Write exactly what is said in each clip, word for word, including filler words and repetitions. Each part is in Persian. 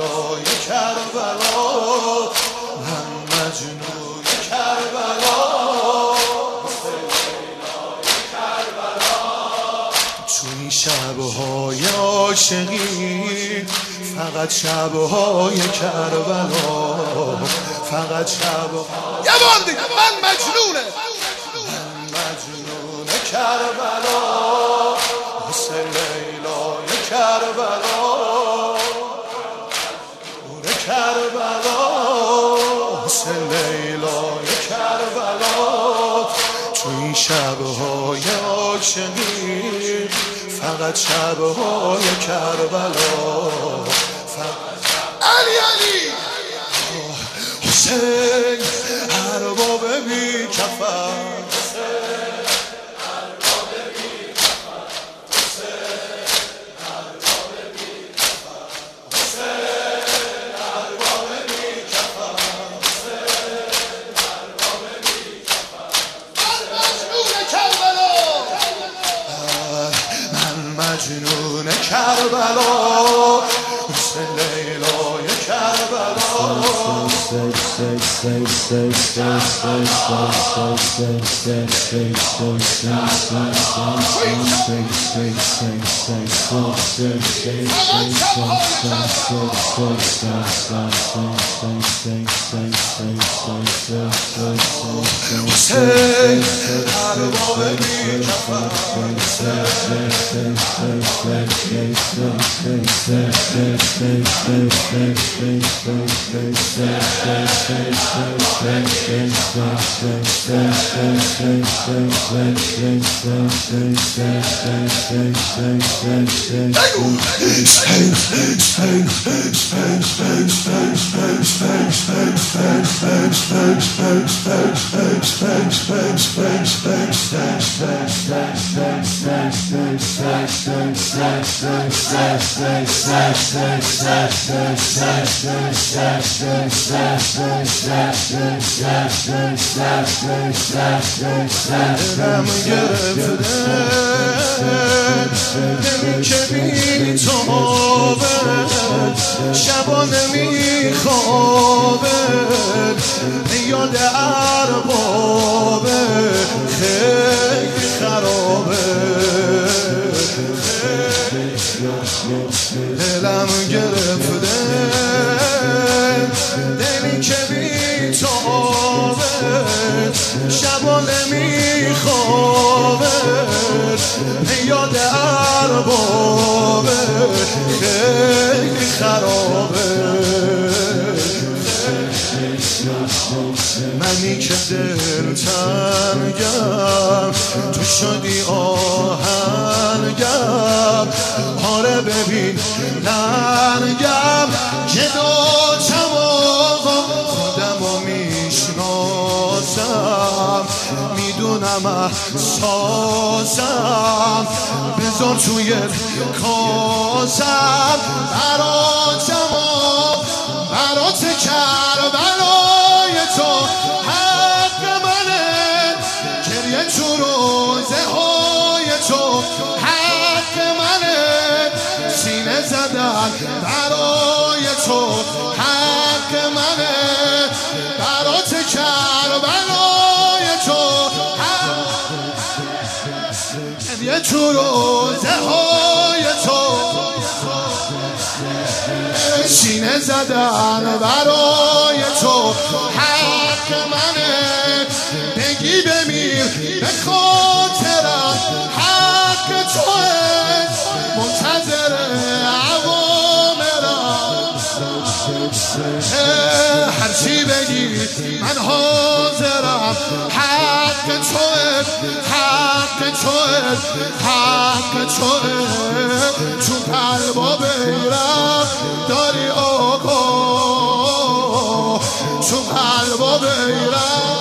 لیلای کربلا من مجنون کربلا تو این شبهای عاشقی فقط شبهای کربلا فقط شبها یه بار دیگه من مجنونه من مجنون کربلا واسه لیلای کربلا نور کربلا واسه لیلای کربلا تو این شبهای عاشقی فقط شبهای کربلا علی علی حسین ارباب بی کفن مجنون کربلا حسین لیلای کربلا حسین ارباب بی کفن دلم گرفته دلی که بی تابه شبانه میخوابه یاد اربابه خیلی خرابه دلم گرفته دلی که بی تابه شبانه میخوابه یاد اربابه خیلی خرابه منی که دل تنگم تو شدی آهنگم آره ببین ننگم که دوتم آقا خودم رو میشناسم میدونم احساسم بذار توی کاسم براتم برات کربلای تو حق منه گریه تو روزه های تو حق منه سینه زدن برای تو حق منه برات کربلای تو گریه تو روزه های تو سینه زدن برای تو حق منه بگی بمیر به خاطرم حق توه منتظر عوامرم هرچی بگی من حاضرم حق توه حق توه حق توه تو قلبا بیرم داری آقا تو قلبا بیرم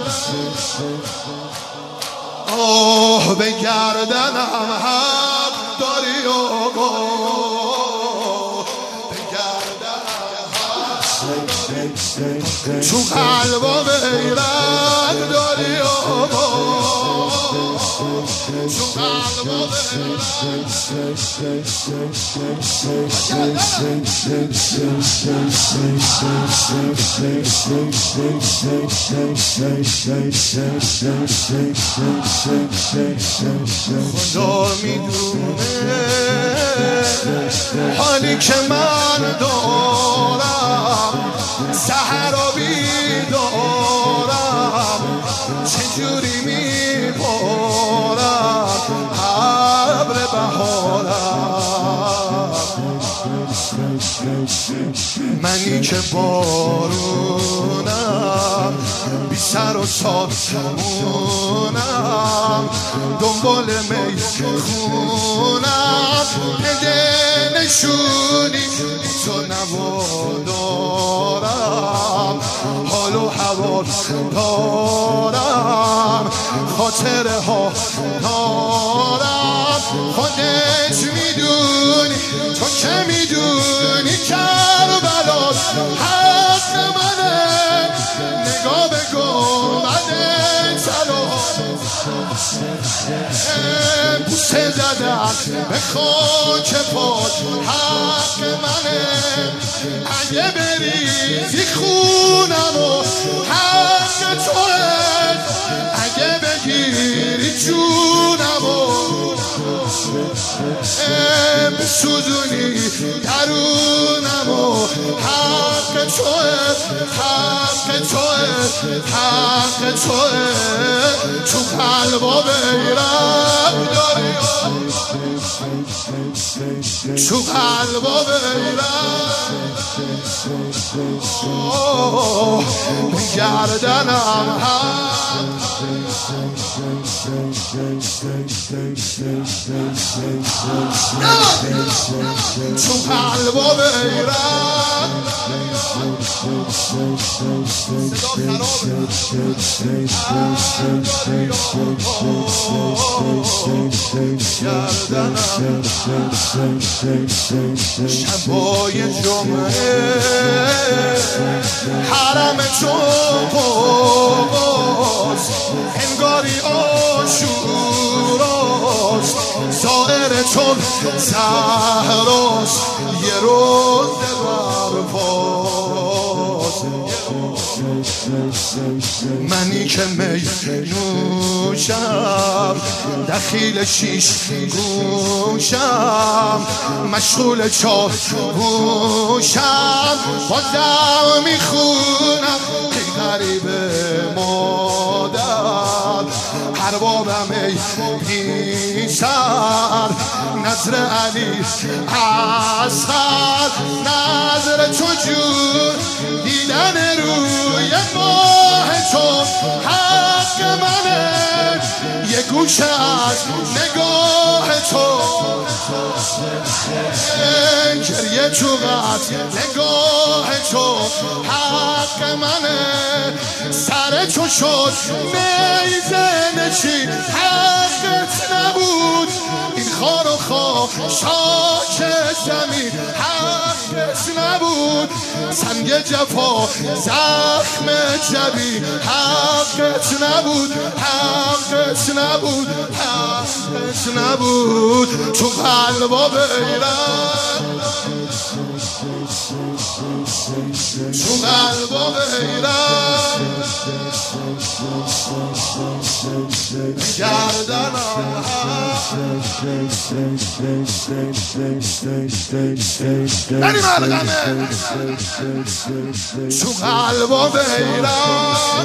آه به گردنم حق داری آقا به گردنم حق تو قلبم ایران داری تو قلبم خدا میدونه حالی که من دارم سحر و بیدارم چجوری میبارم ابر بهارم منی که بارونم بی سر و سازمونم دنبال می خونم پده نشونی تو نوادارم حال و هوا دارم خاطره ها دارم خودت میدونی تو که میدونی کربلا حق منه نگاه بگو بده سلام بوسه زدم به خاک پات حق منه اگه بریزی خونم و حق توه اگه بگیری جونم و بسوزونی درونم و حق توه حق توه حق توه تو قلبا بیرم داری تو قلبا بیرم گردنم هم تو قلبا بیرم شبای جمعه حرم جمعاست انگاری آشوراست ظاهر چون زهراست یه روز برپاست منی که می نوشم دخیل شیش گوشم مشغول چار گوشم بازم میخونم ای غریب مادر هر بابم ای پیسر نظر علی اصغر نظر تو جون دیدن روی ماه تو حق منه یه گوشه از نگاه تو گریه تو قد نگاه تو حق منه سر تو شد نیزه نشین حقت نبود این خار و خواه شاک زمین حقت نبود سنگ جفا زخم جبی حقت نبود حقت نبود حقت نبود تو قلبا بیرم تو قلبا بیرم گردنم نریم علقمه تو قلبا بیرم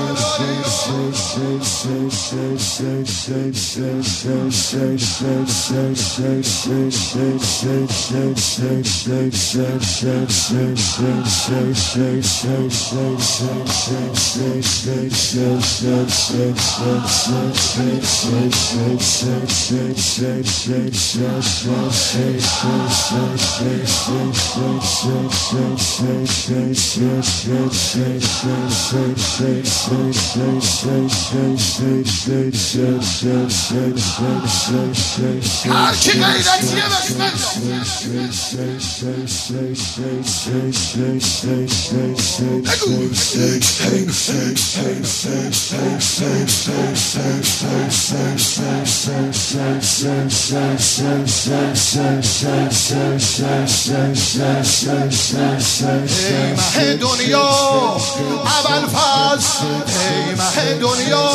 هر کی غیرتیه بس ای مه دنیا ابوالفضل ای مه دنیا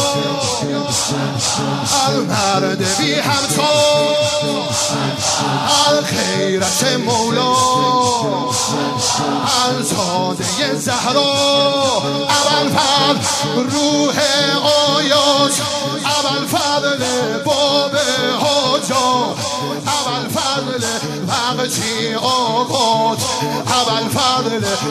المرد بی همتا الخیرت مولا الزاده زهرا ابوالفضل روح آیات ابوالفضل باب حاجات ابوالفضل وقتی آقات ابوالفضل